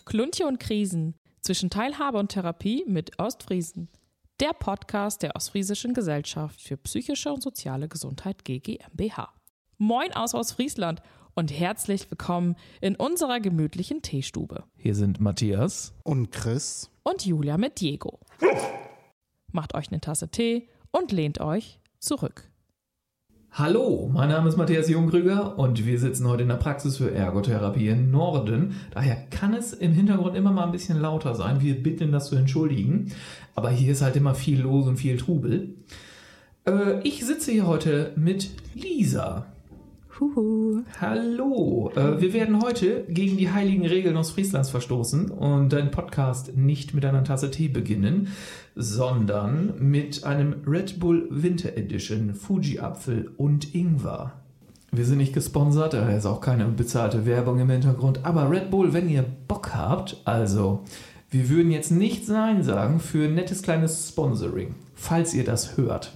Klunche und Krisen zwischen Teilhabe und Therapie mit Ostfriesen. Der Podcast der Ostfriesischen Gesellschaft für psychische und soziale Gesundheit GmbH. Moin aus Ostfriesland und herzlich willkommen in unserer gemütlichen Teestube. Hier sind Matthias und Chris und Julia mit Diego. Macht euch eine Tasse Tee und lehnt euch zurück. Hallo, mein Name ist Matthias Jungkrüger und wir sitzen heute in der Praxis für Ergotherapie in Norden. Daher kann es im Hintergrund immer mal ein bisschen lauter sein. Wir bitten das zu entschuldigen. Aber hier ist halt immer viel los und viel Trubel. Ich sitze hier heute mit Lisa. Huhu. Hallo, wir werden heute gegen die heiligen Regeln Ostfrieslands verstoßen und deinen Podcast nicht mit einer Tasse Tee beginnen, sondern mit einem Red Bull Winter Edition Fuji-Apfel und Ingwer. Wir sind nicht gesponsert, daher ist auch keine bezahlte Werbung im Hintergrund, aber Red Bull, wenn ihr Bock habt, also wir würden jetzt nicht Nein sagen für ein nettes kleines Sponsoring, falls ihr das hört.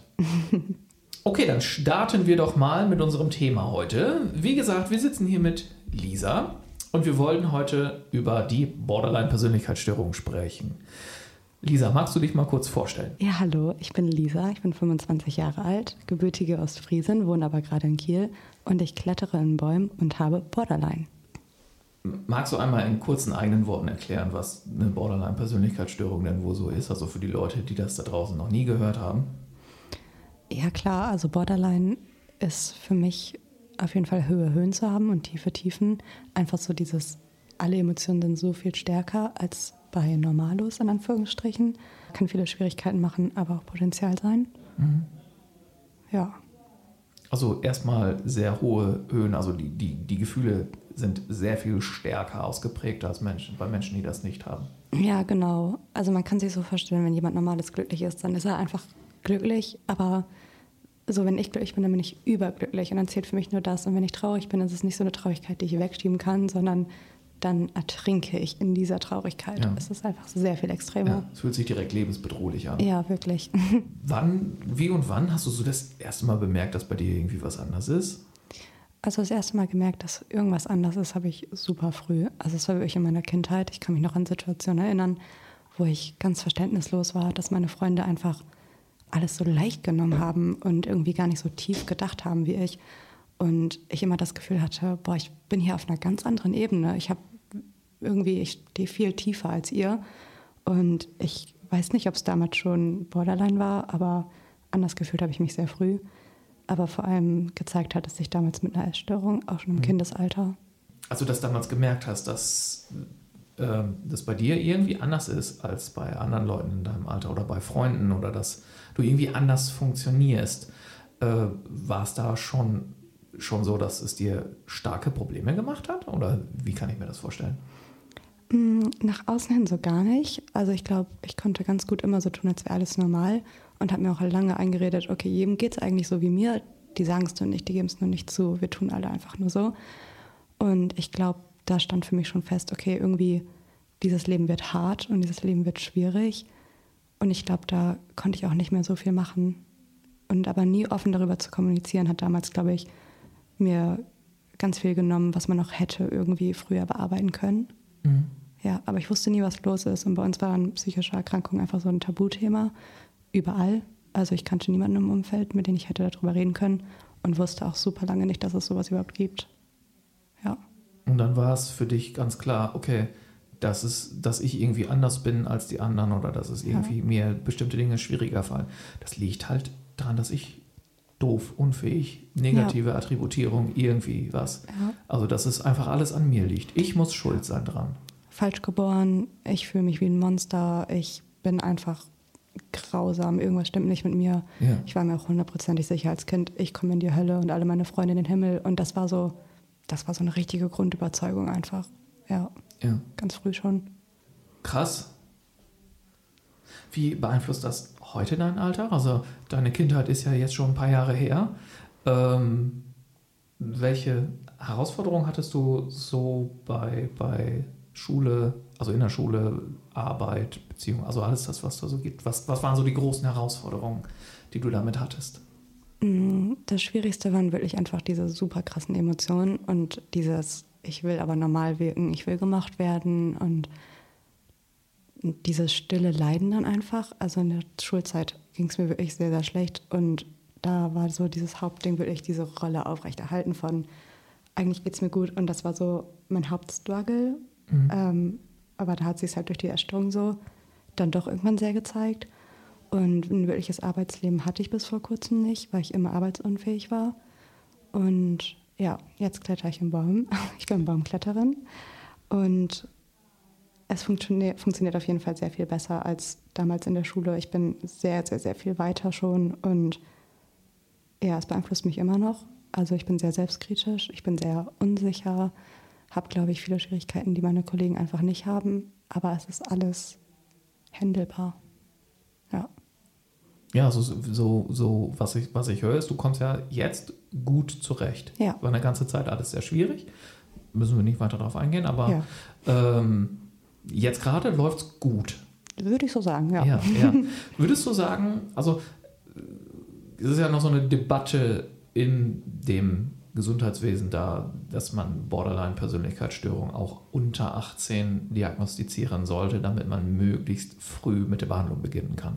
Okay, dann starten wir doch mal mit unserem Thema heute. Wie gesagt, wir sitzen hier mit Lisa und wir wollen heute über die Borderline-Persönlichkeitsstörung sprechen. Lisa, magst du dich mal kurz vorstellen? Ja, hallo, ich bin Lisa, ich bin 25 Jahre alt, gebürtige Ostfriesin, wohne aber gerade in Kiel und ich klettere in Bäumen und habe Borderline. Magst du einmal in kurzen eigenen Worten erklären, was eine Borderline-Persönlichkeitsstörung denn wohl so ist? Also für die Leute, die das da draußen noch nie gehört haben. Ja klar, also Borderline ist für mich auf jeden Fall Höhe Höhen zu haben und Tiefe Tiefen. Einfach so dieses, alle Emotionen sind so viel stärker als bei Normalos in Anführungsstrichen. Kann viele Schwierigkeiten machen, aber auch Potenzial sein. Mhm. Ja. Also erstmal sehr hohe Höhen, also die Gefühle sind sehr viel stärker ausgeprägt als bei Menschen, die das nicht haben. Ja, genau. Also man kann sich so vorstellen, wenn jemand Normales glücklich ist, dann ist er einfach glücklich, aber so, wenn ich glücklich bin, dann bin ich überglücklich und dann zählt für mich nur das. Und wenn ich traurig bin, ist es nicht so eine Traurigkeit, die ich wegschieben kann, sondern dann ertrinke ich in dieser Traurigkeit. Ja. Es ist einfach sehr viel extremer. Ja, es fühlt sich direkt lebensbedrohlich an. Ja, wirklich. Wie und wann hast du so das erste Mal bemerkt, dass bei dir irgendwie was anders ist? Also das erste Mal gemerkt, dass irgendwas anders ist, habe ich super früh. Also es war wirklich in meiner Kindheit. Ich kann mich noch an Situationen erinnern, wo ich ganz verständnislos war, dass meine Freunde einfach alles so leicht genommen haben und irgendwie gar nicht so tief gedacht haben wie ich. Und ich immer das Gefühl hatte, boah, ich bin hier auf einer ganz anderen Ebene. Ich stehe viel tiefer als ihr. Und ich weiß nicht, ob es damals schon Borderline war, aber anders gefühlt habe ich mich sehr früh. Aber vor allem gezeigt hat es sich damals mit einer Essstörung, auch schon im Kindesalter. Als du das damals gemerkt hast, dass das bei dir irgendwie anders ist als bei anderen Leuten in deinem Alter oder bei Freunden oder dass du irgendwie anders funktionierst, war es da schon so, dass es dir starke Probleme gemacht hat? Oder wie kann ich mir das vorstellen? Nach außen hin so gar nicht. Also ich glaube, ich konnte ganz gut immer so tun, als wäre alles normal und habe mir auch lange eingeredet, okay, jedem geht es eigentlich so wie mir. Die sagen es nur nicht, die geben es nur nicht zu. Wir tun alle einfach nur so. Und ich glaube, da stand für mich schon fest, okay, irgendwie dieses Leben wird hart und dieses Leben wird schwierig. Und ich glaube, da konnte ich auch nicht mehr so viel machen. Und aber nie offen darüber zu kommunizieren, hat damals, glaube ich, mir ganz viel genommen, was man noch hätte irgendwie früher bearbeiten können. Mhm. Ja, aber ich wusste nie, was los ist. Und bei uns waren psychische Erkrankungen einfach so ein Tabuthema. Überall. Also ich kannte niemanden im Umfeld, mit dem ich hätte darüber reden können. Und wusste auch super lange nicht, dass es sowas überhaupt gibt. Ja. Und dann war es für dich ganz klar, okay, dass ich irgendwie anders bin als die anderen oder dass es irgendwie mir bestimmte Dinge schwieriger fallen. Das liegt halt daran, dass ich doof, unfähig, negative Attributierung, irgendwie was. Ja. Also dass es einfach alles an mir liegt. Ich muss schuld sein dran. Falsch geboren, ich fühle mich wie ein Monster, ich bin einfach grausam, irgendwas stimmt nicht mit mir. Ja. Ich war mir auch 100% sicher als Kind, ich komme in die Hölle und alle meine Freunde in den Himmel. Und das war so eine richtige Grundüberzeugung einfach. Ja. Ganz früh schon. Krass. Wie beeinflusst das heute dein Alter? Also deine Kindheit ist ja jetzt schon ein paar Jahre her. Welche Herausforderungen hattest du so bei Schule, also in der Schule, Arbeit, Beziehung, also alles das, was da so gibt? Was waren so die großen Herausforderungen, die du damit hattest? Das Schwierigste waren wirklich einfach diese super krassen Emotionen und dieses ich will aber normal wirken, ich will gemacht werden und dieses stille Leiden dann einfach. Also in der Schulzeit ging es mir wirklich sehr, sehr schlecht und da war so dieses Hauptding, wirklich diese Rolle aufrechterhalten von eigentlich geht es mir gut und das war so mein Hauptstruggle. Aber da hat sich es halt durch die Essstörung so dann doch irgendwann sehr gezeigt. Und ein wirkliches Arbeitsleben hatte ich bis vor kurzem nicht, weil ich immer arbeitsunfähig war. Und ja, jetzt kletter ich im Baum. Ich bin Baumkletterin. Und es funktioniert auf jeden Fall sehr viel besser als damals in der Schule. Ich bin sehr, sehr, sehr viel weiter schon. Und ja, es beeinflusst mich immer noch. Also ich bin sehr selbstkritisch, ich bin sehr unsicher, habe, glaube ich, viele Schwierigkeiten, die meine Kollegen einfach nicht haben. Aber es ist alles händelbar. Ja. Ja, so was ich höre, ist, du kommst ja jetzt gut zurecht. Ja. War eine ganze Zeit alles sehr schwierig. Müssen wir nicht weiter darauf eingehen, aber jetzt gerade läuft es gut. Würde ich so sagen, ja. Ja. Würdest du sagen, also es ist ja noch so eine Debatte in dem Gesundheitswesen da, dass man Borderline-Persönlichkeitsstörung auch unter 18 diagnostizieren sollte, damit man möglichst früh mit der Behandlung beginnen kann.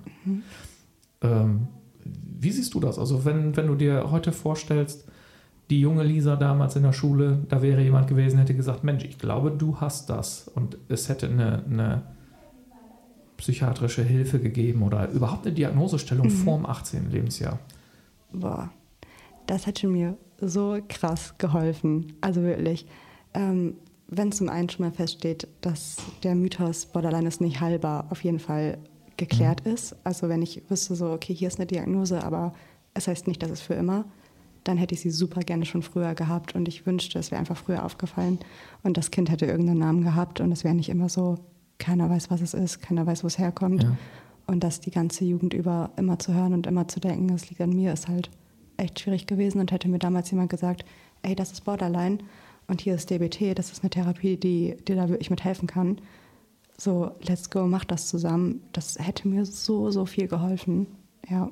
Wie siehst du das? Also wenn du dir heute vorstellst, die junge Lisa damals in der Schule, da wäre jemand gewesen, hätte gesagt, Mensch, ich glaube, du hast das. Und es hätte eine psychiatrische Hilfe gegeben oder überhaupt eine Diagnosestellung vorm 18. Lebensjahr. Boah, das hätte mir so krass geholfen. Also wirklich, wenn zum einen schon mal feststeht, dass der Mythos Borderline ist nicht heilbar, auf jeden Fall geklärt ist. Also wenn ich wüsste so, okay, hier ist eine Diagnose, aber es heißt nicht, dass es für immer, dann hätte ich sie super gerne schon früher gehabt und ich wünschte, es wäre einfach früher aufgefallen und das Kind hätte irgendeinen Namen gehabt und es wäre nicht immer so, keiner weiß, was es ist, keiner weiß, wo es herkommt. Ja. Und das die ganze Jugend über immer zu hören und immer zu denken, es liegt an mir, ist halt echt schwierig gewesen und hätte mir damals jemand gesagt, ey, das ist Borderline und hier ist DBT, das ist eine Therapie, die dir da wirklich mit helfen kann. So, let's go, mach das zusammen. Das hätte mir so, so viel geholfen. Ja.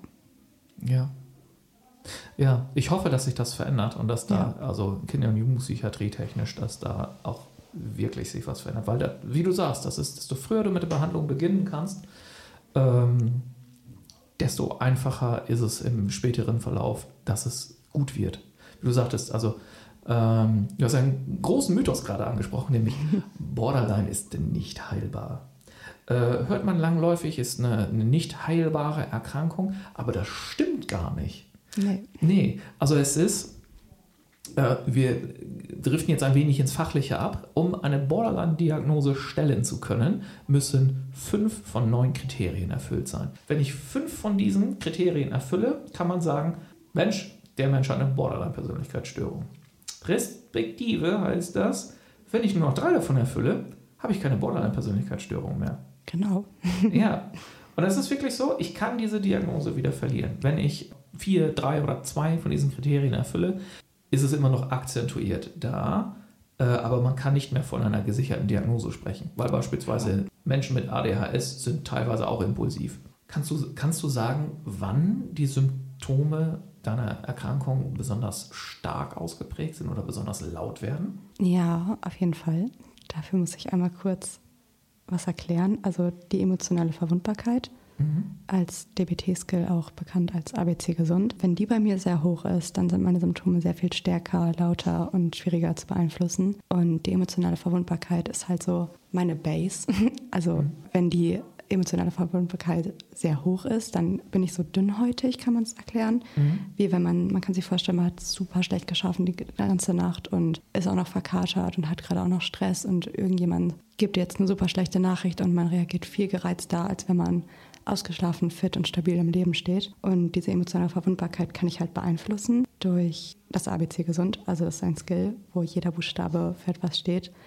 Ja, ich hoffe, dass sich das verändert und dass da, also Kinder- und Jugendpsychiatrie technisch, dass da auch wirklich sich was verändert. Weil, da, wie du sagst, desto früher du mit der Behandlung beginnen kannst, desto einfacher ist es im späteren Verlauf, dass es gut wird. Wie du sagtest, also du hast einen großen Mythos gerade angesprochen, nämlich Borderline ist nicht heilbar. Hört man langläufig, ist eine nicht heilbare Erkrankung, aber das stimmt gar nicht. Nee, also es ist, wir driften jetzt ein wenig ins Fachliche ab. Um eine Borderline-Diagnose stellen zu können, müssen 5 von 9 Kriterien erfüllt sein. Wenn ich 5 von diesen Kriterien erfülle, kann man sagen, Mensch, der Mensch hat eine Borderline-Persönlichkeitsstörung. Respektive heißt das, wenn ich nur noch 3 davon erfülle, habe ich keine Borderline-Persönlichkeitsstörung mehr. Genau. Ja, und das ist wirklich so, ich kann diese Diagnose wieder verlieren. Wenn ich 4, 3 oder 2 von diesen Kriterien erfülle, ist es immer noch akzentuiert da, aber man kann nicht mehr von einer gesicherten Diagnose sprechen, weil beispielsweise Menschen mit ADHS sind teilweise auch impulsiv. Kannst du sagen, wann die Symptome deiner Erkrankung besonders stark ausgeprägt sind oder besonders laut werden? Ja, auf jeden Fall. Dafür muss ich einmal kurz was erklären. Also die emotionale Verwundbarkeit, als DBT-Skill auch bekannt als ABC gesund. Wenn die bei mir sehr hoch ist, dann sind meine Symptome sehr viel stärker, lauter und schwieriger zu beeinflussen. Und die emotionale Verwundbarkeit ist halt so meine Base. Also wenn die emotionale Verwundbarkeit sehr hoch ist, dann bin ich so dünnhäutig, kann man es erklären. Wie wenn man kann sich vorstellen, man hat super schlecht geschlafen die ganze Nacht und ist auch noch verkatert und hat gerade auch noch Stress und irgendjemand gibt jetzt eine super schlechte Nachricht und man reagiert viel gereizter, als wenn man ausgeschlafen, fit und stabil im Leben steht. Und diese emotionale Verwundbarkeit kann ich halt beeinflussen durch das ABC gesund. Also das ist ein Skill, wo jeder Buchstabe für etwas steht.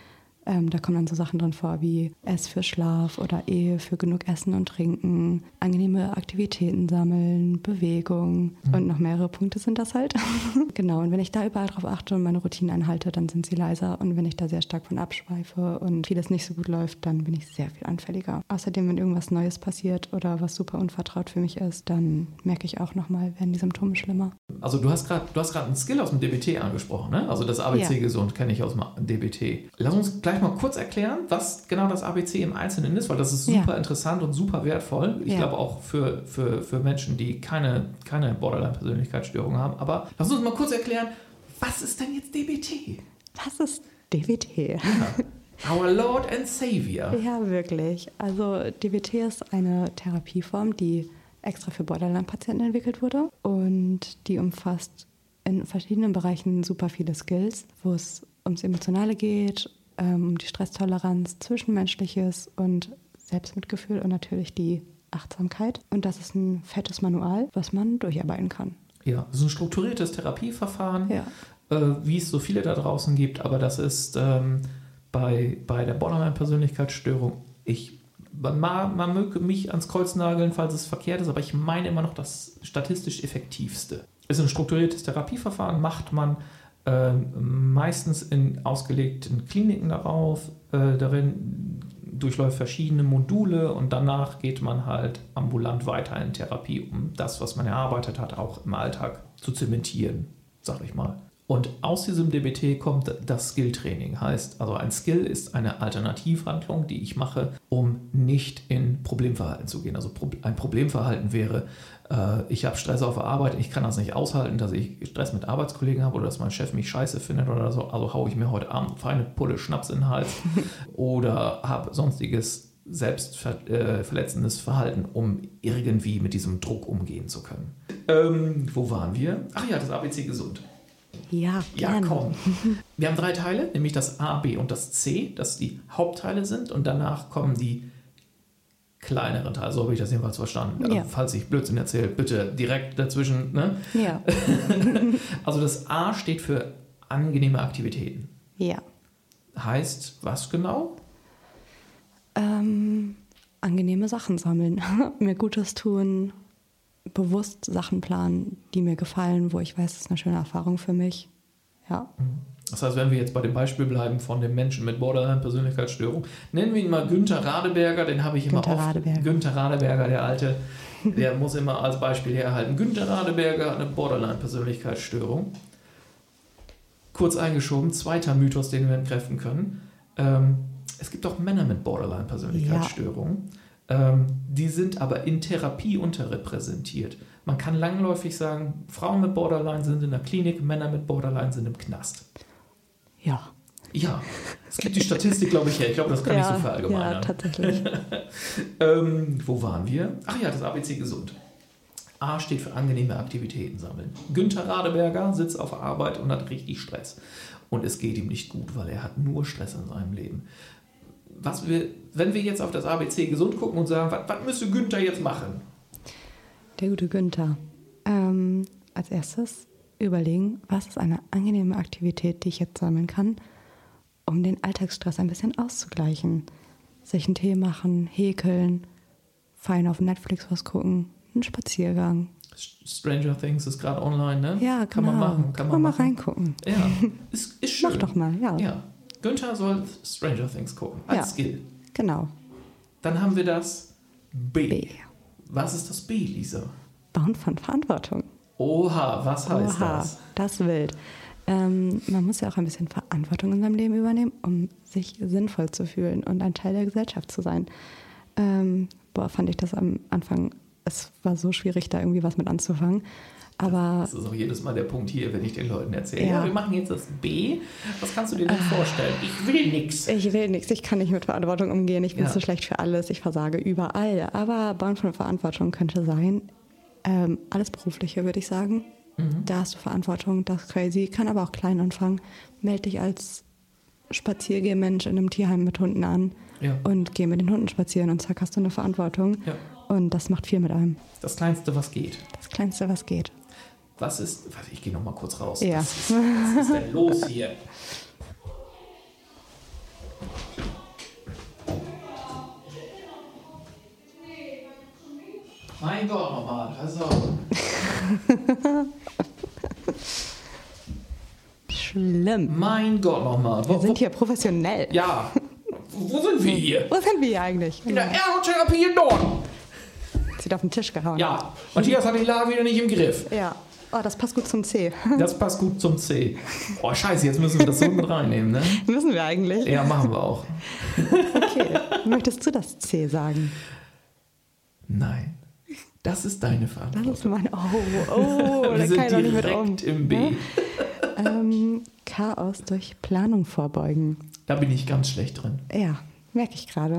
Da kommen dann so Sachen drin vor wie S für Schlaf oder E für genug Essen und Trinken, angenehme Aktivitäten sammeln, Bewegung und noch mehrere Punkte sind das halt. Genau, und wenn ich da überall drauf achte und meine Routinen einhalte, dann sind sie leiser. Und wenn ich da sehr stark von abschweife und vieles nicht so gut läuft, dann bin ich sehr viel anfälliger. Außerdem, wenn irgendwas Neues passiert oder was super unvertraut für mich ist, dann merke ich auch nochmal, werden die Symptome schlimmer. Also du hast gerade einen Skill aus dem DBT angesprochen, ne? Also das ABC gesund kenne ich aus dem DBT. Lass uns gleich mal kurz erklären, was genau das ABC im Einzelnen ist, weil das ist super interessant und super wertvoll. Ich glaube auch für Menschen, die keine Borderline-Persönlichkeitsstörung haben. Aber lass uns mal kurz erklären, was ist denn jetzt DBT? Was ist DBT? Ja. Our Lord and Savior. Ja, wirklich. Also DBT ist eine Therapieform, die extra für Borderline-Patienten entwickelt wurde und die umfasst in verschiedenen Bereichen super viele Skills, wo es ums Emotionale geht, um die Stresstoleranz, Zwischenmenschliches und Selbstmitgefühl und natürlich die Achtsamkeit. Und das ist ein fettes Manual, was man durcharbeiten kann. Ja, das ist ein strukturiertes Therapieverfahren, wie es so viele da draußen gibt, aber das ist bei der Borderline-Persönlichkeitsstörung, man möge mich ans Kreuz nageln, falls es verkehrt ist, aber ich meine immer noch das statistisch effektivste. Es ist ein strukturiertes Therapieverfahren, macht man meistens in ausgelegten Kliniken darauf, darin durchläuft verschiedene Module und danach geht man halt ambulant weiter in Therapie, um das, was man erarbeitet hat, auch im Alltag zu zementieren, sag ich mal. Und aus diesem DBT kommt das Skill-Training. Heißt, also ein Skill ist eine Alternativhandlung, die ich mache, um nicht in Problemverhalten zu gehen. Also ein Problemverhalten wäre, ich habe Stress auf der Arbeit, ich kann das nicht aushalten, dass ich Stress mit Arbeitskollegen habe oder dass mein Chef mich scheiße findet oder so. Also haue ich mir heute Abend eine feine Pulle Schnaps in den Hals oder habe sonstiges selbstverletzendes Verhalten, um irgendwie mit diesem Druck umgehen zu können. Wo waren wir? Ach ja, das ABC gesund. Ja, gerne. Ja, komm. Wir haben 3 Teile, nämlich das A, B und das C, das die Hauptteile sind und danach kommen die kleineren Teile. So habe ich das jedenfalls verstanden. Ja. Falls ich Blödsinn erzähle, bitte direkt dazwischen. Ne? Ja. Also das A steht für angenehme Aktivitäten. Ja. Heißt was genau? Angenehme Sachen sammeln, mir Gutes tun, bewusst Sachen planen, die mir gefallen, wo ich weiß, das ist eine schöne Erfahrung für mich. Ja. Das heißt, wenn wir jetzt bei dem Beispiel bleiben von dem Menschen mit Borderline-Persönlichkeitsstörung, nennen wir ihn mal Günther Radeberger, den habe ich immer oft. Günther Radeberger, der Alte, der muss immer als Beispiel herhalten. Günther Radeberger hat eine Borderline-Persönlichkeitsstörung. Kurz eingeschoben, zweiter Mythos, den wir entkräften können. Es gibt auch Männer mit Borderline-Persönlichkeitsstörungen. Ja. Die sind aber in Therapie unterrepräsentiert. Man kann langläufig sagen, Frauen mit Borderline sind in der Klinik, Männer mit Borderline sind im Knast. Ja. Ja, es gibt die Statistik, glaube ich, her. Ich glaube, das kann ich so verallgemeinern. Ja, tatsächlich. Wo waren wir? Ach ja, das ABC gesund. A steht für angenehme Aktivitäten sammeln. Günther Radeberger sitzt auf der Arbeit und hat richtig Stress. Und es geht ihm nicht gut, weil er hat nur Stress in seinem Leben. Wenn wir jetzt auf das ABC gesund gucken und sagen, was müsste Günther jetzt machen? Der gute Günther. Als erstes überlegen, was ist eine angenehme Aktivität, die ich jetzt sammeln kann, um den Alltagsstress ein bisschen auszugleichen. Sich einen Tee machen, häkeln, fein auf Netflix was gucken, einen Spaziergang. Stranger Things ist gerade online, ne? Ja, kann man machen. Kann man mal reingucken. Ja, ist schön. Mach doch mal, ja. Günther soll Stranger Things gucken, als Skill. Genau. Dann haben wir das B. Was ist das B, Lisa? Bauen von Verantwortung. Oha, was heißt das? Das ist wild. Man muss ja auch ein bisschen Verantwortung in seinem Leben übernehmen, um sich sinnvoll zu fühlen und ein Teil der Gesellschaft zu sein. Fand ich das am Anfang, es war so schwierig, da irgendwie was mit anzufangen. Aber das ist auch jedes Mal der Punkt hier, wenn ich den Leuten erzähle. Ja, wir machen jetzt das B. Was kannst du dir denn vorstellen? Ich will nichts. Ich will nichts. Ich kann nicht mit Verantwortung umgehen. Ich bin zu schlecht für alles. Ich versage überall. Aber Bauen von Verantwortung könnte sein, alles Berufliche, würde ich sagen. Mhm. Da hast du Verantwortung, das ist crazy. Kann aber auch klein anfangen. Meld dich als Spaziergehmensch in einem Tierheim mit Hunden an und geh mit den Hunden spazieren und zack, hast du eine Verantwortung. Ja. Und das macht viel mit einem. Das Kleinste, was geht. Das Kleinste, was geht. Was ist... Ich gehe noch mal kurz raus. Ja. Was ist denn los hier? Mein Gott, nochmal, pass auf. Schlimm. Mein Gott, nochmal. Wir sind hier professionell. Ja, wo sind wir hier? Wo sind wir hier eigentlich? In der Ergotherapie in Norden. Sieht auf den Tisch gehauen. Ja, Matthias hat die Lage wieder nicht im Griff. Ja. Oh, das passt gut zum C. Das passt gut zum C. Oh, scheiße, jetzt müssen wir das so mit reinnehmen, ne? Müssen wir eigentlich? Ja, machen wir auch. Okay. Möchtest du das C sagen? Nein, das ist deine Das Verantwortung. ist meine. Oh, Wir da sind kann ich doch nicht mit um. direkt im B. Chaos durch Planung vorbeugen. Da bin ich ganz schlecht drin. Ja, merke ich gerade.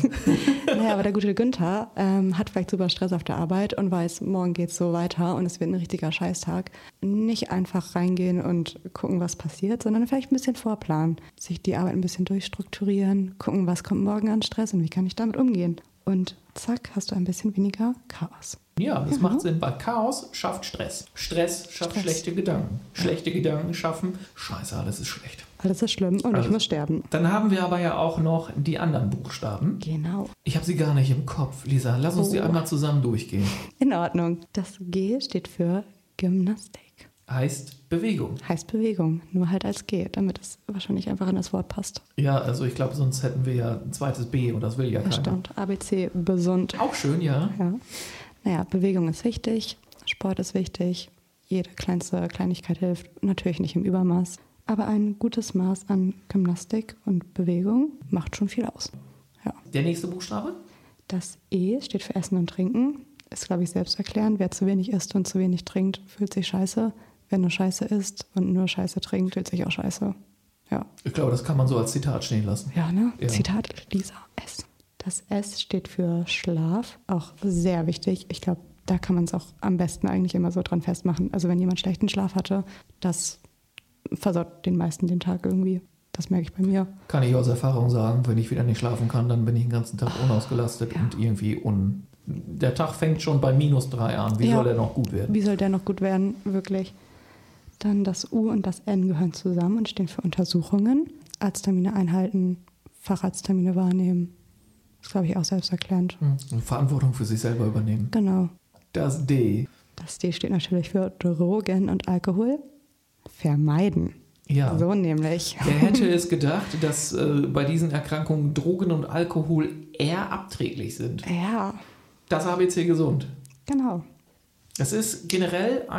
Ja. Naja, aber der gute Günther hat vielleicht super Stress auf der Arbeit und weiß, morgen geht's so weiter und es wird ein richtiger Scheißtag. Nicht einfach reingehen und gucken, was passiert, sondern vielleicht ein bisschen vorplanen. Sich die Arbeit ein bisschen durchstrukturieren, gucken, was kommt morgen an Stress und wie kann ich damit umgehen. Und zack, hast du ein bisschen weniger Chaos. Ja, das macht Sinn, weil Chaos schafft Stress. Stress schafft schlechte Gedanken. Schlechte Gedanken schaffen, scheiße, alles ist schlecht. Alles ist schlimm und ich muss sterben. Dann haben wir aber ja auch noch die anderen Buchstaben. Genau. Ich habe sie gar nicht im Kopf. Lisa, lass uns die einmal zusammen durchgehen. In Ordnung. Das G steht für Gymnastik. Heißt Bewegung. Heißt Bewegung, nur halt als G, damit es wahrscheinlich einfach in das Wort passt. Ja, also ich glaube, sonst hätten wir ja ein zweites B und das will ja Das keiner. stimmt. ABC, besund. Auch schön, ja. Ja. Naja, Bewegung ist wichtig, Sport ist wichtig, jede kleinste Kleinigkeit hilft, natürlich nicht im Übermaß. Aber ein gutes Maß an Gymnastik und Bewegung macht schon viel aus. Ja. Der nächste Buchstabe? Das E steht für Essen und Trinken. Ist, glaube ich, selbsterklärend. Wer zu wenig isst und zu wenig trinkt, fühlt sich scheiße. Wer nur Scheiße isst und nur Scheiße trinkt, fühlt sich auch scheiße. Ja. Ich glaube, das kann man so als Zitat stehen lassen. Ja, ne? Ja. Zitat Lisa S. Das S steht für Schlaf, auch sehr wichtig. Ich glaube, da kann man es auch am besten eigentlich immer so dran festmachen. Also wenn jemand schlechten Schlaf hatte, das versaut den meisten den Tag irgendwie. Das merke ich bei mir. Kann ich aus Erfahrung sagen, wenn ich wieder nicht schlafen kann, dann bin ich den ganzen Tag unausgelastet und irgendwie Der Tag fängt schon bei -3 an. Wie soll der noch gut werden? Wie soll der noch gut werden, wirklich? Dann das U und das N gehören zusammen und stehen für Untersuchungen. Arzttermine einhalten, Facharzttermine wahrnehmen. Das glaube ich auch selbsterklärend. Und Verantwortung für sich selber übernehmen. Genau. Das D. Das D steht natürlich für Drogen und Alkohol. Vermeiden. Ja. So nämlich. Wer hätte es gedacht, dass bei diesen Erkrankungen Drogen und Alkohol eher abträglich sind? Ja, Das ABC gesund. genau. Das ist generell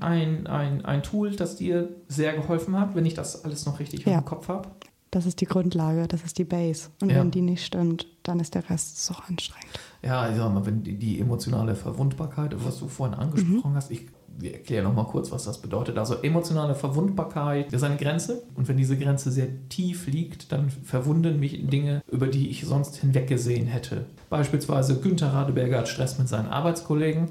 ein Tool, das dir sehr geholfen hat, wenn ich das alles noch richtig Ja. im Kopf habe. Das ist die Grundlage, das ist die Base. Und Ja. wenn die nicht stimmt, dann ist der Rest so anstrengend. Ja, ich sag mal, wenn die emotionale Verwundbarkeit, was du vorhin angesprochen hast, wir erklären noch mal kurz, was das bedeutet. Also emotionale Verwundbarkeit ist eine Grenze und wenn diese Grenze sehr tief liegt, dann verwunden mich Dinge, über die ich sonst hinweggesehen hätte. Beispielsweise Günther Radeberger hat Stress mit seinen Arbeitskollegen,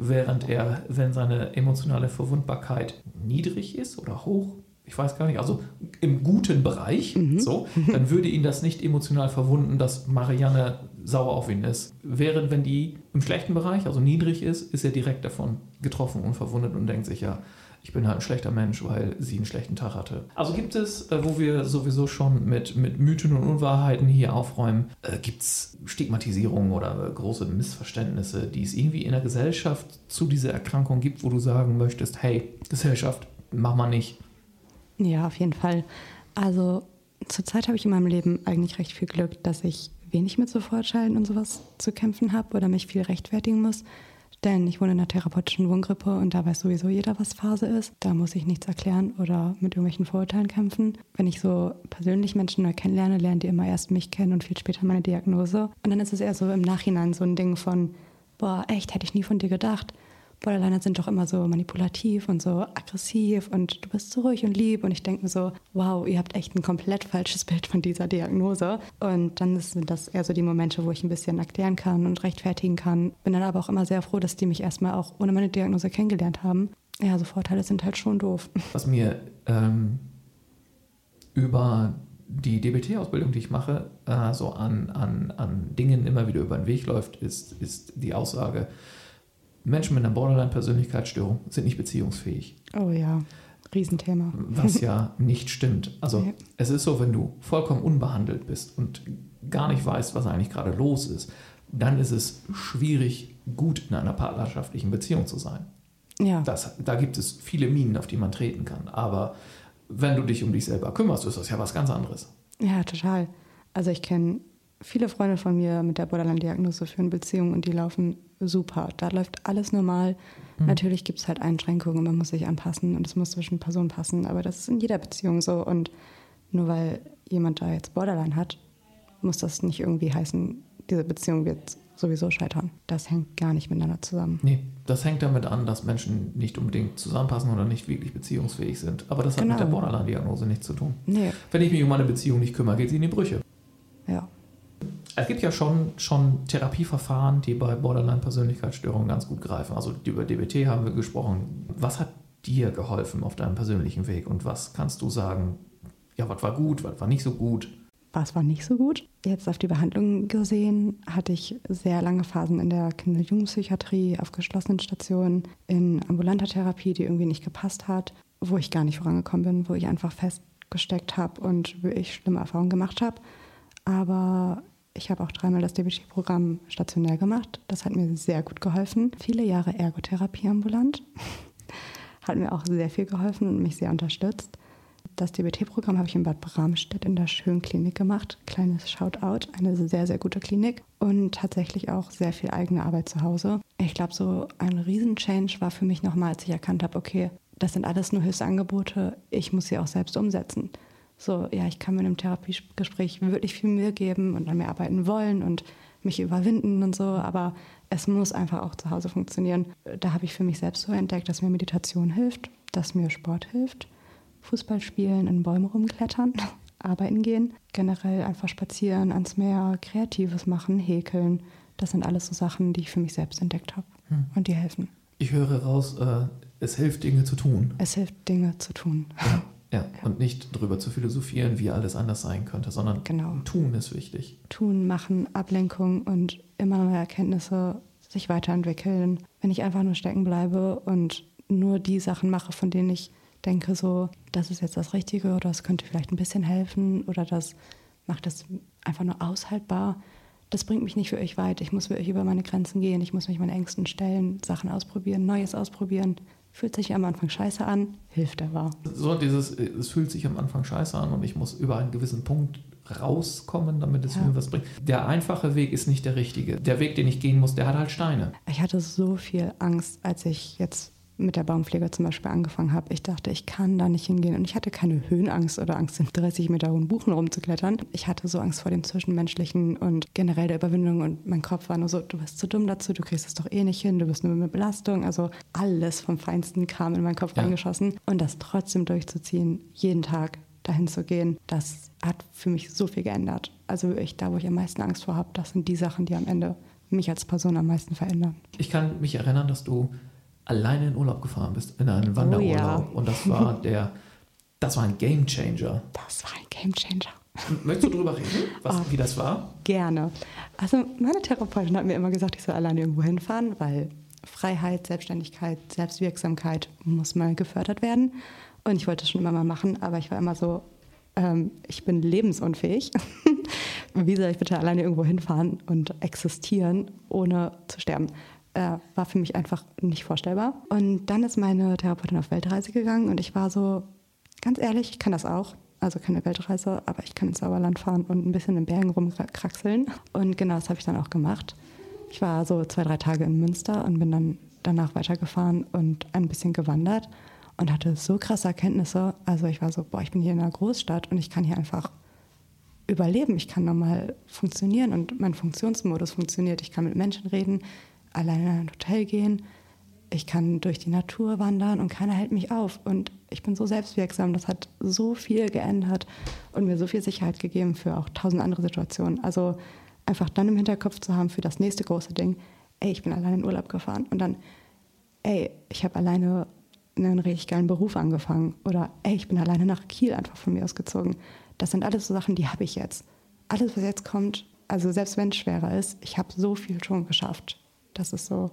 wenn seine emotionale Verwundbarkeit niedrig ist oder hoch, ich weiß gar nicht, also im guten Bereich, so, dann würde ihn das nicht emotional verwunden, dass Marianne sauer auf ihn ist. Während wenn die im schlechten Bereich, also niedrig ist er direkt davon getroffen und verwundet und denkt sich, ja, ich bin halt ein schlechter Mensch, weil sie einen schlechten Tag hatte. Also gibt es, wo wir sowieso schon mit Mythen und Unwahrheiten hier aufräumen, gibt es Stigmatisierungen oder große Missverständnisse, die es irgendwie in der Gesellschaft zu dieser Erkrankung gibt, wo du sagen möchtest, hey, Gesellschaft, mach mal nicht. Ja, auf jeden Fall. Also zurzeit habe ich in meinem Leben eigentlich recht viel Glück, dass ich wenig mit so Vorurteilen und sowas zu kämpfen habe oder mich viel rechtfertigen muss. Denn ich wohne in einer therapeutischen Wohngruppe und da weiß sowieso jeder, was Phase ist. Da muss ich nichts erklären oder mit irgendwelchen Vorurteilen kämpfen. Wenn ich so persönlich Menschen neu kennenlerne, lernen die immer erst mich kennen und viel später meine Diagnose. Und dann ist es eher so im Nachhinein so ein Ding von, boah, echt, hätte ich nie von dir gedacht. Borderliner sind doch immer so manipulativ und so aggressiv und du bist so ruhig und lieb. Und ich denke mir so, wow, ihr habt echt ein komplett falsches Bild von dieser Diagnose. Und dann sind das eher so die Momente, wo ich ein bisschen erklären kann und rechtfertigen kann. Bin dann aber auch immer sehr froh, dass die mich erstmal auch ohne meine Diagnose kennengelernt haben. Ja, so Vorteile sind halt schon doof. Was mir über die DBT-Ausbildung, die ich mache, so an Dingen immer wieder über den Weg läuft, ist die Aussage, Menschen mit einer Borderline-Persönlichkeitsstörung sind nicht beziehungsfähig. Oh ja, Riesenthema. Was ja nicht stimmt. Also Nee. es ist so, wenn du vollkommen unbehandelt bist und gar nicht weißt, was eigentlich gerade los ist, dann ist es schwierig, gut in einer partnerschaftlichen Beziehung zu sein. Ja. Da gibt es viele Minen, auf die man treten kann. Aber wenn du dich um dich selber kümmerst, ist das ja was ganz anderes. Ja, total. Also ich kenne viele Freunde von mir mit der Borderline-Diagnose führen Beziehungen und die laufen super. Da läuft alles normal. Natürlich gibt es halt Einschränkungen, man muss sich anpassen und es muss zwischen Personen passen, aber das ist in jeder Beziehung so. Und nur weil jemand da jetzt Borderline hat, muss das nicht irgendwie heißen, diese Beziehung wird sowieso scheitern. Das hängt gar nicht miteinander zusammen. Nee, das hängt damit an, dass Menschen nicht unbedingt zusammenpassen oder nicht wirklich beziehungsfähig sind. Aber das hat mit der Borderline-Diagnose nichts zu tun. Nee. Wenn ich mich um meine Beziehung nicht kümmere, geht sie in die Brüche. Ja. Es gibt ja schon Therapieverfahren, die bei Borderline-Persönlichkeitsstörungen ganz gut greifen. Also über DBT haben wir gesprochen. Was hat dir geholfen auf deinem persönlichen Weg und was kannst du sagen, ja, was war gut, was war nicht so gut? Was war nicht so gut? Jetzt auf die Behandlung gesehen, hatte ich sehr lange Phasen in der Kinder- und Jugendpsychiatrie, auf geschlossenen Stationen, in ambulanter Therapie, die irgendwie nicht gepasst hat, wo ich gar nicht vorangekommen bin, wo ich einfach festgesteckt habe und wirklich schlimme Erfahrungen gemacht habe. Aber ich habe auch 3-mal das DBT-Programm stationär gemacht. Das hat mir sehr gut geholfen. Viele Jahre Ergotherapie ambulant. Hat mir auch sehr viel geholfen und mich sehr unterstützt. Das DBT-Programm habe ich in Bad Bramstedt in der Schönklinik gemacht. Kleines Shoutout, eine sehr, sehr gute Klinik. Und tatsächlich auch sehr viel eigene Arbeit zu Hause. Ich glaube, so ein Riesen-Change war für mich nochmal, als ich erkannt habe, okay, das sind alles nur Hilfsangebote, ich muss sie auch selbst umsetzen. So, ja, ich kann mir in einem Therapiegespräch wirklich viel Mühe geben und an mir arbeiten wollen und mich überwinden und so, aber es muss einfach auch zu Hause funktionieren. Da habe ich für mich selbst so entdeckt, dass mir Meditation hilft, dass mir Sport hilft, Fußball spielen, in Bäume rumklettern, arbeiten gehen, generell einfach spazieren, ans Meer, Kreatives machen, häkeln. Das sind alles so Sachen, die ich für mich selbst entdeckt habe und die helfen. Ich höre raus, es hilft, Dinge zu tun. Es hilft, Dinge zu tun. Ja, und nicht darüber zu philosophieren, wie alles anders sein könnte, sondern tun ist wichtig. Tun, machen, Ablenkung und immer neue Erkenntnisse, sich weiterentwickeln. Wenn ich einfach nur stecken bleibe und nur die Sachen mache, von denen ich denke, so, das ist jetzt das Richtige oder das könnte vielleicht ein bisschen helfen oder das macht das einfach nur aushaltbar, das bringt mich nicht für euch weit. Ich muss wirklich über meine Grenzen gehen, ich muss mich meinen Ängsten stellen, Sachen ausprobieren, Neues ausprobieren. Fühlt sich am Anfang scheiße an, hilft aber. So es fühlt sich am Anfang scheiße an und ich muss über einen gewissen Punkt rauskommen, damit es mir was bringt. Der einfache Weg ist nicht der richtige. Der Weg, den ich gehen muss, der hat halt Steine. Ich hatte so viel Angst, als ich jetzt mit der Baumpflege zum Beispiel angefangen habe. Ich dachte, ich kann da nicht hingehen. Und ich hatte keine Höhenangst oder Angst, in 30 Meter hohen Buchen rumzuklettern. Ich hatte so Angst vor dem Zwischenmenschlichen und generell der Überwindung. Und mein Kopf war nur so, du bist zu dumm dazu, du kriegst es doch eh nicht hin, du bist nur mit Belastung. Also alles vom Feinsten kam in meinen Kopf reingeschossen. Und das trotzdem durchzuziehen, jeden Tag dahin zu gehen, das hat für mich so viel geändert. Also wirklich, da, wo ich am meisten Angst vor habe, das sind die Sachen, die am Ende mich als Person am meisten verändern. Ich kann mich erinnern, dass du alleine in Urlaub gefahren bist, in einen Wanderurlaub. Und das war ein Gamechanger. Das war ein Gamechanger. Möchtest du drüber reden, wie das war? Gerne. Also meine Therapeutin hat mir immer gesagt, ich soll alleine irgendwo hinfahren, weil Freiheit, Selbstständigkeit, Selbstwirksamkeit muss mal gefördert werden. Und ich wollte es schon immer mal machen, aber ich war immer so, ich bin lebensunfähig. Wie soll ich bitte alleine irgendwo hinfahren und existieren, ohne zu sterben? War für mich einfach nicht vorstellbar. Und dann ist meine Therapeutin auf Weltreise gegangen und ich war so, ganz ehrlich, ich kann das auch. Also keine Weltreise, aber ich kann ins Sauerland fahren und ein bisschen in Bergen rumkraxeln. Und genau das habe ich dann auch gemacht. Ich war so 2-3 Tage in Münster und bin dann danach weitergefahren und ein bisschen gewandert und hatte so krasse Erkenntnisse. Also ich war so, ich bin hier in einer Großstadt und ich kann hier einfach überleben. Ich kann normal funktionieren und mein Funktionsmodus funktioniert. Ich kann mit Menschen reden, alleine in ein Hotel gehen. Ich kann durch die Natur wandern und keiner hält mich auf. Und ich bin so selbstwirksam. Das hat so viel geändert und mir so viel Sicherheit gegeben für auch 1000 andere Situationen. Also einfach dann im Hinterkopf zu haben für das nächste große Ding, ich bin alleine in Urlaub gefahren. Und dann, ich habe alleine einen richtig geilen Beruf angefangen. Oder ich bin alleine nach Kiel einfach von mir ausgezogen. Das sind alles so Sachen, die habe ich jetzt. Alles, was jetzt kommt, also selbst wenn es schwerer ist, ich habe so viel schon geschafft. Das ist so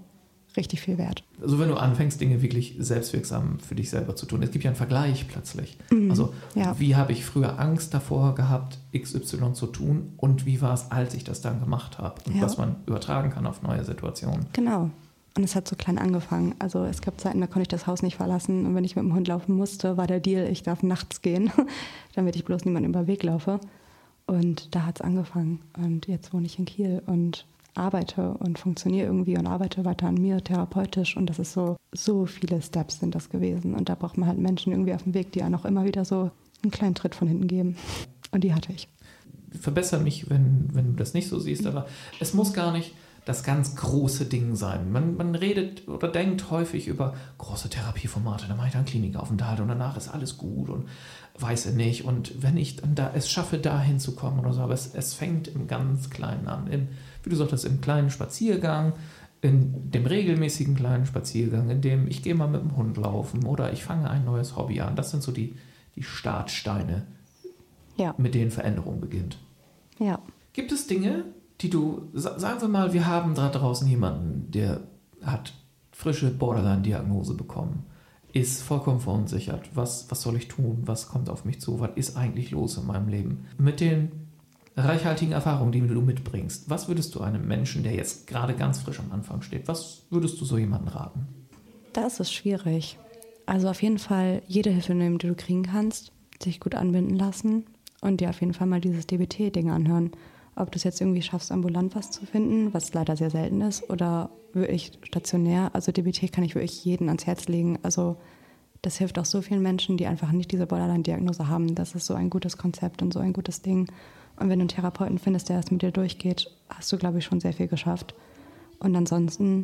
richtig viel wert. Also wenn du anfängst, Dinge wirklich selbstwirksam für dich selber zu tun. Es gibt ja einen Vergleich plötzlich. Also wie habe ich früher Angst davor gehabt, XY zu tun und wie war es, als ich das dann gemacht habe und was man übertragen kann auf neue Situationen. Genau. Und es hat so klein angefangen. Also es gab Zeiten, da konnte ich das Haus nicht verlassen und wenn ich mit dem Hund laufen musste, war der Deal, ich darf nachts gehen, damit ich bloß niemanden über den Weg laufe. Und da hat es angefangen. Und jetzt wohne ich in Kiel und arbeite und funktioniere irgendwie und arbeite weiter an mir therapeutisch. Und das ist so viele Steps sind das gewesen. Und da braucht man halt Menschen irgendwie auf dem Weg, die einem auch immer wieder so einen kleinen Tritt von hinten geben. Und die hatte ich. Verbessere mich, wenn du das nicht so siehst, aber es muss gar nicht das ganz große Ding sein. Man redet oder denkt häufig über große Therapieformate, dann mache ich dann Klinikaufenthalt und danach ist alles gut und weiß er nicht. Und wenn ich dann es schaffe, da hinzukommen oder so, aber es fängt im ganz Kleinen an. Wie du sagtest, im kleinen Spaziergang, in dem regelmäßigen kleinen Spaziergang, in dem ich gehe mal mit dem Hund laufen oder ich fange ein neues Hobby an. Das sind so die Startsteine, mit denen Veränderung beginnt. Ja. Gibt es Dinge, die du, sagen wir mal, wir haben da draußen jemanden, der hat frische Borderline-Diagnose bekommen, ist vollkommen verunsichert. Was soll ich tun? Was kommt auf mich zu? Was ist eigentlich los in meinem Leben? Mit den reichhaltigen Erfahrungen, die du mitbringst, was würdest du einem Menschen, der jetzt gerade ganz frisch am Anfang steht, was würdest du so jemandem raten? Das ist schwierig. Also auf jeden Fall jede Hilfe nehmen, die du kriegen kannst, sich gut anbinden lassen und dir auf jeden Fall mal dieses DBT-Ding anhören. Ob du es jetzt irgendwie schaffst, ambulant was zu finden, was leider sehr selten ist, oder wirklich stationär. Also DBT kann ich wirklich jedem ans Herz legen. Also das hilft auch so vielen Menschen, die einfach nicht diese Borderline-Diagnose haben. Das ist so ein gutes Konzept und so ein gutes Ding. Und wenn du einen Therapeuten findest, der das mit dir durchgeht, hast du, glaube ich, schon sehr viel geschafft. Und ansonsten,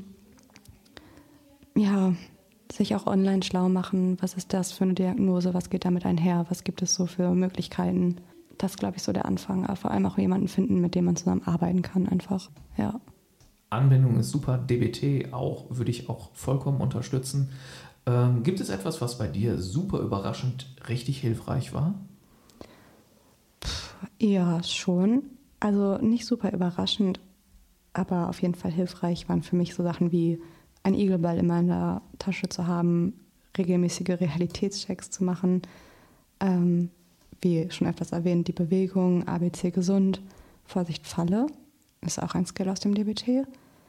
sich auch online schlau machen. Was ist das für eine Diagnose? Was geht damit einher? Was gibt es so für Möglichkeiten? Das ist, glaube ich, so der Anfang. Aber vor allem auch jemanden finden, mit dem man zusammen arbeiten kann einfach. Ja. Anwendung ist super. DBT würde ich auch vollkommen unterstützen. Gibt es etwas, was bei dir super überraschend richtig hilfreich war? Ja, schon. Also nicht super überraschend, aber auf jeden Fall hilfreich waren für mich so Sachen wie ein Igelball in meiner Tasche zu haben, regelmäßige Realitätschecks zu machen, wie schon öfters erwähnt, die Bewegung, ABC gesund, Vorsicht Falle, ist auch ein Skill aus dem DBT.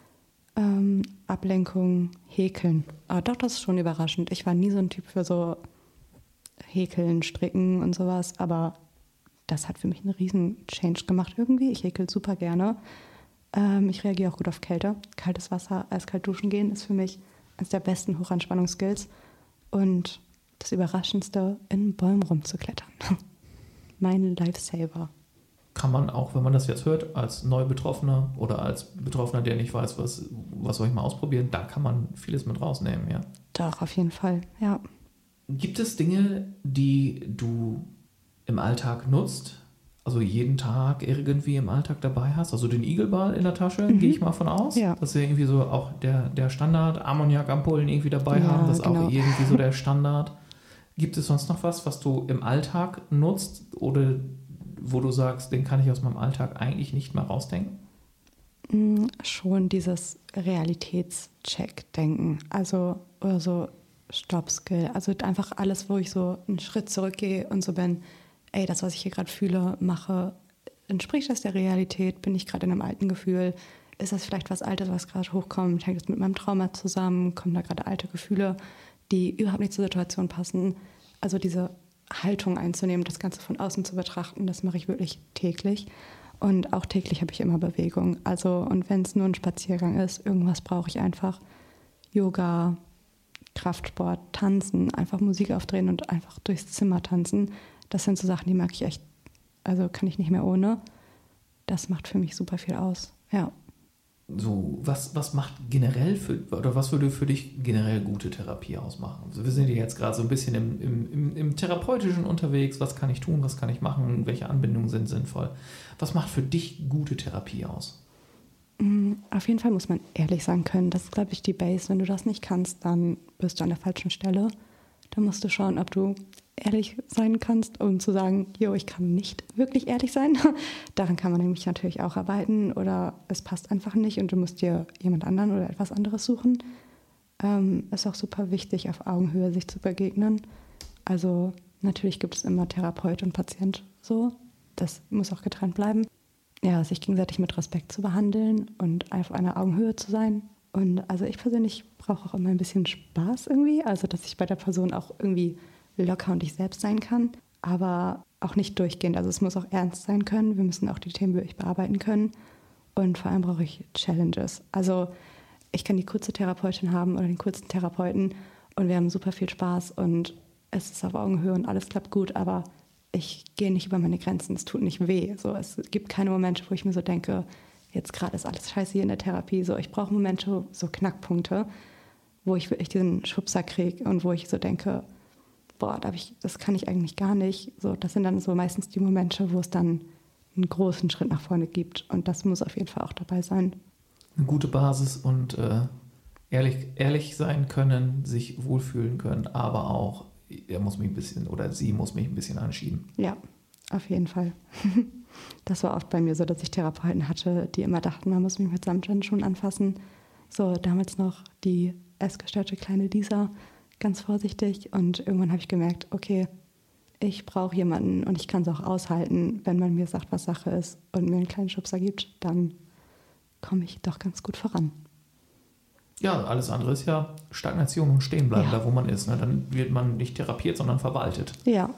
Ablenkung, Häkeln. Aber doch, das ist schon überraschend. Ich war nie so ein Typ für so Häkeln, Stricken und sowas, aber das hat für mich einen riesen Change gemacht irgendwie. Ich häkel super gerne. Ich reagiere auch gut auf Kälte. Kaltes Wasser, eiskalt duschen gehen ist für mich eines der besten Hochanspannungsskills. Und das Überraschendste, in Bäumen rumzuklettern. Mein Lifesaver. Kann man auch, wenn man das jetzt hört, als Neubetroffener oder als Betroffener, der nicht weiß, was soll ich mal ausprobieren, da kann man vieles mit rausnehmen, ja. Doch, auf jeden Fall, ja. Gibt es Dinge, die du im Alltag nutzt, also jeden Tag irgendwie im Alltag dabei hast? Also den Igelball in der Tasche, gehe ich mal von aus. Ja. Das ist ja irgendwie so auch der Standard, Ammoniakampullen irgendwie dabei haben, das ist auch irgendwie so der Standard. Gibt es sonst noch was du im Alltag nutzt oder wo du sagst, den kann ich aus meinem Alltag eigentlich nicht mehr rausdenken? Schon dieses Realitätscheck-Denken, also oder so Stop-Skill, also einfach alles, wo ich so einen Schritt zurückgehe und so bin, ey, das, was ich hier gerade fühle, mache, entspricht das der Realität? Bin ich gerade in einem alten Gefühl? Ist das vielleicht was Altes, was gerade hochkommt? Hängt das mit meinem Trauma zusammen? Kommen da gerade alte Gefühle, die überhaupt nicht zur Situation passen? Also diese Haltung einzunehmen, das Ganze von außen zu betrachten, das mache ich wirklich täglich. Und auch täglich habe ich immer Bewegung. Also, und wenn es nur ein Spaziergang ist, irgendwas brauche ich einfach. Yoga, Kraftsport, Tanzen, einfach Musik aufdrehen und einfach durchs Zimmer tanzen. Das sind so Sachen, die mag ich echt, also kann ich nicht mehr ohne. Das macht für mich super viel aus, ja. So, was macht generell was würde für dich generell gute Therapie ausmachen? Also wir sind ja jetzt gerade so ein bisschen im Therapeutischen unterwegs. Was kann ich tun? Was kann ich machen? Welche Anbindungen sind sinnvoll? Was macht für dich gute Therapie aus? Auf jeden Fall muss man ehrlich sein können. Das ist, glaube ich, die Base. Wenn du das nicht kannst, dann bist du an der falschen Stelle. Da musst du schauen, ob du ehrlich sein kannst, um zu sagen, ich kann nicht wirklich ehrlich sein. Daran kann man nämlich natürlich auch arbeiten oder es passt einfach nicht und du musst dir jemand anderen oder etwas anderes suchen. Ist auch super wichtig, auf Augenhöhe sich zu begegnen. Also natürlich gibt es immer Therapeut und Patient so. Das muss auch getrennt bleiben. Ja, sich gegenseitig mit Respekt zu behandeln und auf einer Augenhöhe zu sein. Und also ich persönlich brauche auch immer ein bisschen Spaß irgendwie. Also dass ich bei der Person auch irgendwie locker und ich selbst sein kann. Aber auch nicht durchgehend. Also es muss auch ernst sein können. Wir müssen auch die Themen wirklich bearbeiten können. Und vor allem brauche ich Challenges. Also ich kann die kurze Therapeutin haben oder den kurzen Therapeuten und wir haben super viel Spaß und es ist auf Augenhöhe und alles klappt gut, aber ich gehe nicht über meine Grenzen, es tut nicht weh. So, es gibt keine Momente, wo ich mir so denke, jetzt gerade ist alles scheiße hier in der Therapie. So, ich brauche Momente, so Knackpunkte, wo ich wirklich diesen Schubser kriege und wo ich so denke, boah, das kann ich eigentlich gar nicht. So, das sind dann so meistens die Momente, wo es dann einen großen Schritt nach vorne gibt und das muss auf jeden Fall auch dabei sein. Eine gute Basis und ehrlich sein können, sich wohlfühlen können, aber auch er muss mich ein bisschen oder sie muss mich ein bisschen anschieben. Ja, auf jeden Fall. Das war oft bei mir so, dass ich Therapeuten hatte, die immer dachten, man muss mich mit Samthandschuhen anfassen. So damals noch die essgestörte kleine Lisa, ganz vorsichtig. Und irgendwann habe ich gemerkt, okay, ich brauche jemanden und ich kann es auch aushalten, wenn man mir sagt, was Sache ist und mir einen kleinen Schubser gibt, dann komme ich doch ganz gut voran. Ja, alles andere ist ja Stagnation und stehen bleiben, Ja. da wo man ist. Ne? Dann wird man nicht therapiert, sondern verwaltet. Ja.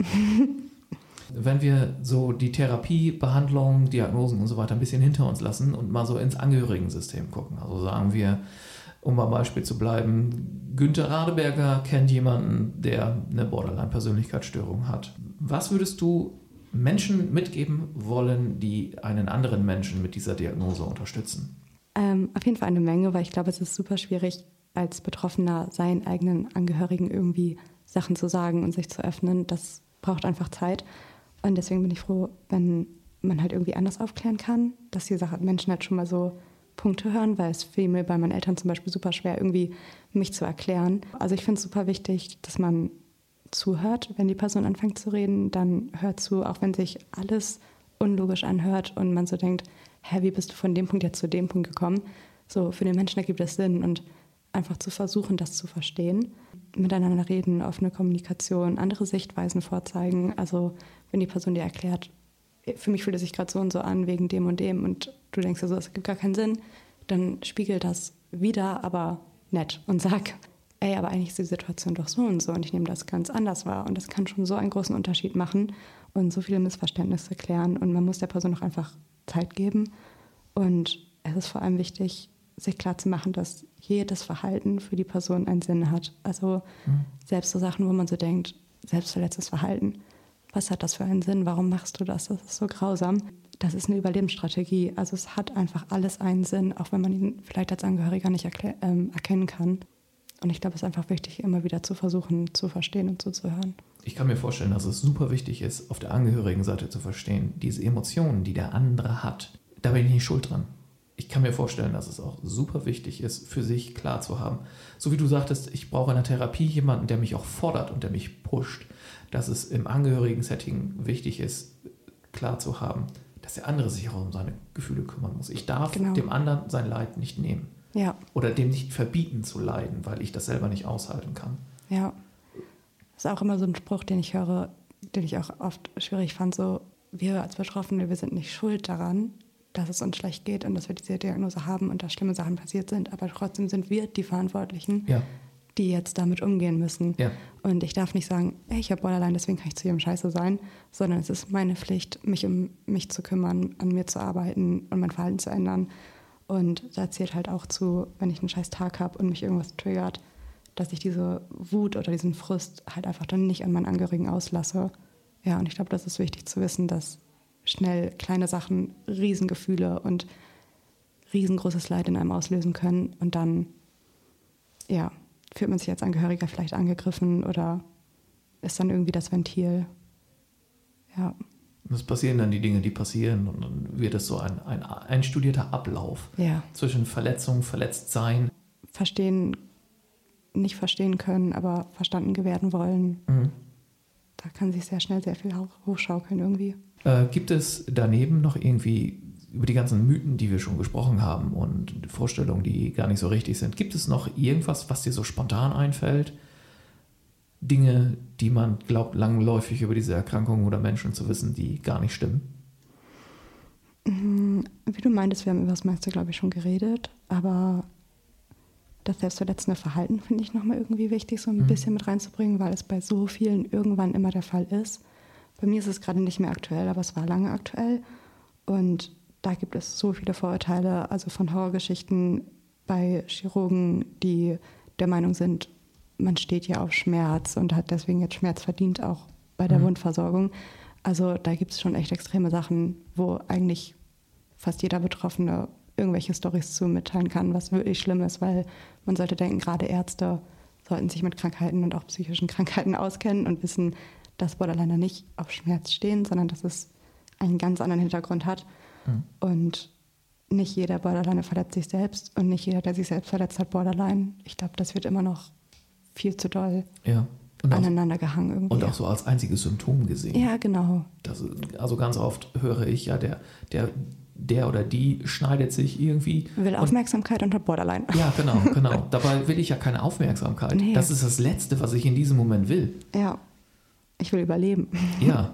Wenn wir so die Therapie, Behandlung, Diagnosen und so weiter ein bisschen hinter uns lassen und mal so ins Angehörigensystem gucken. Also sagen wir, um beim Beispiel zu bleiben, Günther Radeberger kennt jemanden, der eine Borderline-Persönlichkeitsstörung hat. Was würdest du Menschen mitgeben wollen, die einen anderen Menschen mit dieser Diagnose unterstützen? Auf jeden Fall eine Menge, weil ich glaube, es ist super schwierig, als Betroffener seinen eigenen Angehörigen irgendwie Sachen zu sagen und sich zu öffnen. Das braucht einfach Zeit. Und deswegen bin ich froh, wenn man halt irgendwie anders aufklären kann, dass die Menschen halt schon mal so Punkte hören, weil es fiel mir bei meinen Eltern zum Beispiel super schwer, irgendwie mich zu erklären. Also ich finde es super wichtig, dass man zuhört, wenn die Person anfängt zu reden, dann hört zu, auch wenn sich alles unlogisch anhört und man so denkt, hä, wie bist du von dem Punkt jetzt zu dem Punkt gekommen? So, für den Menschen ergibt es Sinn und einfach zu versuchen, das zu verstehen. Miteinander reden, offene Kommunikation, andere Sichtweisen vorzeigen. Also wenn die Person dir erklärt, für mich fühlt es sich gerade so und so an, wegen dem und dem und du denkst also, es gibt gar keinen Sinn, dann spiegel das wieder, aber nett und sag, ey, aber eigentlich ist die Situation doch so und so und ich nehme das ganz anders wahr und das kann schon so einen großen Unterschied machen und so viele Missverständnisse klären und man muss der Person auch einfach Zeit geben und es ist vor allem wichtig, sich klar zu machen, dass jedes Verhalten für die Person einen Sinn hat. Also selbst so Sachen, wo man so denkt, selbstverletztes Verhalten, was hat das für einen Sinn? Warum machst du das? Das ist so grausam. Das ist eine Überlebensstrategie. Also es hat einfach alles einen Sinn, auch wenn man ihn vielleicht als Angehöriger nicht erkennen kann. Und ich glaube, es ist einfach wichtig, immer wieder zu versuchen, zu verstehen und zuzuhören. Ich kann mir vorstellen, dass es super wichtig ist, auf der Angehörigenseite zu verstehen, diese Emotionen, die der andere hat, da bin ich nicht schuld dran. Ich kann mir vorstellen, dass es auch super wichtig ist, für sich klar zu haben. So wie du sagtest, ich brauche in der Therapie jemanden, der mich auch fordert und der mich pusht. Dass es im Angehörigen-Setting wichtig ist, klar zu haben, dass der andere sich auch um seine Gefühle kümmern muss. Ich darf dem anderen sein Leid nicht nehmen. Ja. Oder dem nicht verbieten zu leiden, weil ich das selber nicht aushalten kann. Ja. Das ist auch immer so ein Spruch, den ich höre, den ich auch oft schwierig fand. So, wir als Betroffene, wir sind nicht schuld daran, dass es uns schlecht geht und dass wir diese Diagnose haben und dass schlimme Sachen passiert sind. Aber trotzdem sind wir die Verantwortlichen, die jetzt damit umgehen müssen. Ja. Und ich darf nicht sagen, ey, ich habe Borderline, deswegen kann ich zu jedem Scheiße sein, sondern es ist meine Pflicht, mich um mich zu kümmern, an mir zu arbeiten und mein Verhalten zu ändern. Und da zählt halt auch zu, wenn ich einen scheiß Tag habe und mich irgendwas triggert, dass ich diese Wut oder diesen Frust halt einfach dann nicht an meinen Angehörigen auslasse. Ja, und ich glaube, das ist wichtig zu wissen, dass schnell kleine Sachen Riesengefühle und riesengroßes Leid in einem auslösen können. Und dann, ja, fühlt man sich als Angehöriger vielleicht angegriffen oder ist dann irgendwie das Ventil. Ja. Und es passieren dann die Dinge, die passieren und dann wird es so ein einstudierter Ablauf zwischen Verletzung, Verletztsein. Nicht verstehen können, aber verstanden werden wollen. Da kann sich sehr schnell sehr viel hochschaukeln irgendwie. Gibt es daneben noch irgendwie über die ganzen Mythen, die wir schon gesprochen haben und Vorstellungen, die gar nicht so richtig sind, gibt es noch irgendwas, was dir so spontan einfällt? Dinge, die man glaubt, langläufig über diese Erkrankung oder Menschen zu wissen, die gar nicht stimmen? Wie du meintest, wir haben über das meiste, glaube ich, schon geredet, aber das selbstverletzende Verhalten finde ich nochmal irgendwie wichtig, so ein bisschen mit reinzubringen, weil es bei so vielen irgendwann immer der Fall ist. Bei mir ist es gerade nicht mehr aktuell, aber es war lange aktuell. Und da gibt es so viele Vorurteile, also von Horrorgeschichten bei Chirurgen, die der Meinung sind, man steht ja auf Schmerz und hat deswegen jetzt Schmerz verdient, auch bei der Wundversorgung. Also da gibt es schon echt extreme Sachen, wo eigentlich fast jeder Betroffene irgendwelche Storys zu mitteilen kann, was wirklich schlimm ist, weil man sollte denken, gerade Ärzte sollten sich mit Krankheiten und auch psychischen Krankheiten auskennen und wissen, dass Borderliner nicht auf Schmerz stehen, sondern dass es einen ganz anderen Hintergrund hat. Und nicht jeder Borderliner verletzt sich selbst und nicht jeder, der sich selbst verletzt, hat Borderline. Ich glaube, das wird immer noch viel zu doll aneinander gehangen irgendwie. Und auch so als einziges Symptom gesehen. Ja, genau. Also ganz oft höre ich ja, der oder die schneidet sich irgendwie. Will Aufmerksamkeit und hat Borderline. Ja, genau. Dabei will ich ja keine Aufmerksamkeit. Nee. Das ist das Letzte, was ich in diesem Moment will. Ja, ich will überleben. Ja.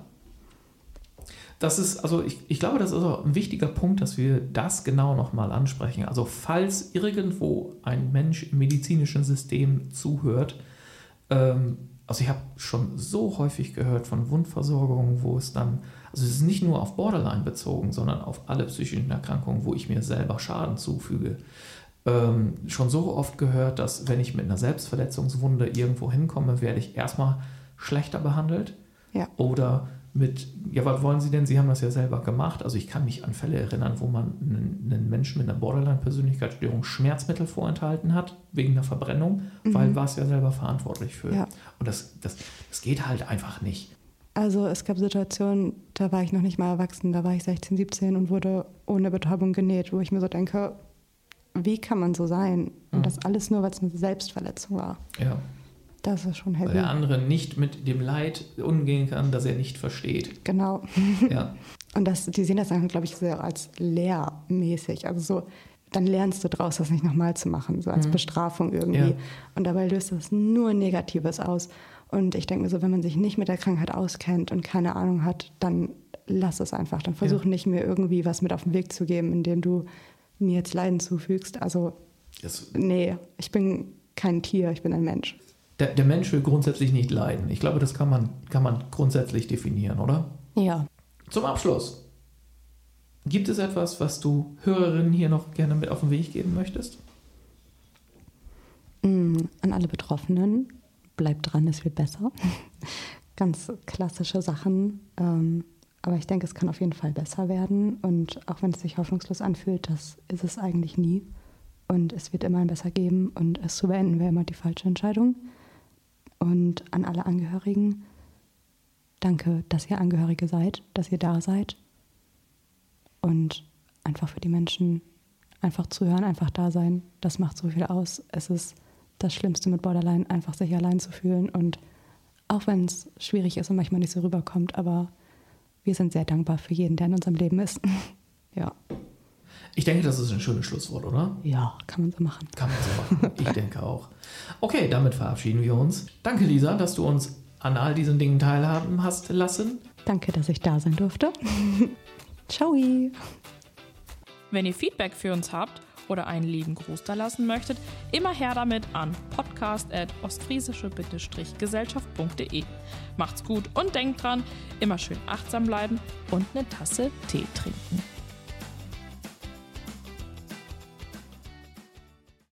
Das ist, also ich glaube, das ist auch ein wichtiger Punkt, dass wir das genau nochmal ansprechen. Also falls irgendwo ein Mensch im medizinischen System zuhört, also ich habe schon so häufig gehört von Wundversorgungen, wo es dann, also es ist nicht nur auf Borderline bezogen, sondern auf alle psychischen Erkrankungen, wo ich mir selber Schaden zufüge. Schon so oft gehört, dass wenn ich mit einer Selbstverletzungswunde irgendwo hinkomme, werde ich erstmal schlechter behandelt. Ja. Oder was wollen Sie denn? Sie haben das ja selber gemacht. Also ich kann mich an Fälle erinnern, wo man einen Menschen mit einer Borderline-Persönlichkeitsstörung Schmerzmittel vorenthalten hat, wegen einer Verbrennung, weil war es ja selber verantwortlich für. Ja. Und das geht halt einfach nicht. Also es gab Situationen, da war ich noch nicht mal erwachsen, da war ich 16, 17 und wurde ohne Betäubung genäht, wo ich mir so denke, wie kann man so sein? Und das alles nur, weil es eine Selbstverletzung war. Ja. Das ist schon heavy. Weil der andere nicht mit dem Leid umgehen kann, das er nicht versteht. Genau. Ja. Und die sehen das dann, glaube ich, sehr als lehrmäßig. Also so, dann lernst du draus, das nicht nochmal zu machen, so als Bestrafung irgendwie. Ja. Und dabei löst das nur Negatives aus. Und ich denke mir so, wenn man sich nicht mit der Krankheit auskennt und keine Ahnung hat, dann lass es einfach. Dann versuch nicht mir irgendwie was mit auf den Weg zu geben, indem du mir jetzt Leiden zufügst. Also, nee, ich bin kein Tier, ich bin ein Mensch. Der Mensch will grundsätzlich nicht leiden. Ich glaube, das kann man grundsätzlich definieren, oder? Ja. Zum Abschluss. Gibt es etwas, was du Hörerinnen hier noch gerne mit auf den Weg geben möchtest? An alle Betroffenen, bleibt dran, es wird besser. Ganz klassische Sachen. Aber ich denke, es kann auf jeden Fall besser werden. Und auch wenn es sich hoffnungslos anfühlt, das ist es eigentlich nie. Und es wird immer ein Besser geben. Und es zu beenden wäre immer die falsche Entscheidung. Und an alle Angehörigen, danke, dass ihr Angehörige seid, dass ihr da seid. Und einfach für die Menschen einfach zuhören, einfach da sein, das macht so viel aus. Es ist das Schlimmste mit Borderline, einfach sich allein zu fühlen. Und auch wenn es schwierig ist und manchmal nicht so rüberkommt, aber wir sind sehr dankbar für jeden, der in unserem Leben ist. Ja. Ich denke, das ist ein schönes Schlusswort, oder? Ja, kann man so machen. Kann man so machen. Ich denke auch. Okay, damit verabschieden wir uns. Danke, Lisa, dass du uns an all diesen Dingen teilhaben hast lassen. Danke, dass ich da sein durfte. Ciao. Wenn ihr Feedback für uns habt oder einen lieben Gruß da lassen möchtet, immer her damit an podcast@ostfriesische-gesellschaft.de. Macht's gut und denkt dran, immer schön achtsam bleiben und eine Tasse Tee trinken.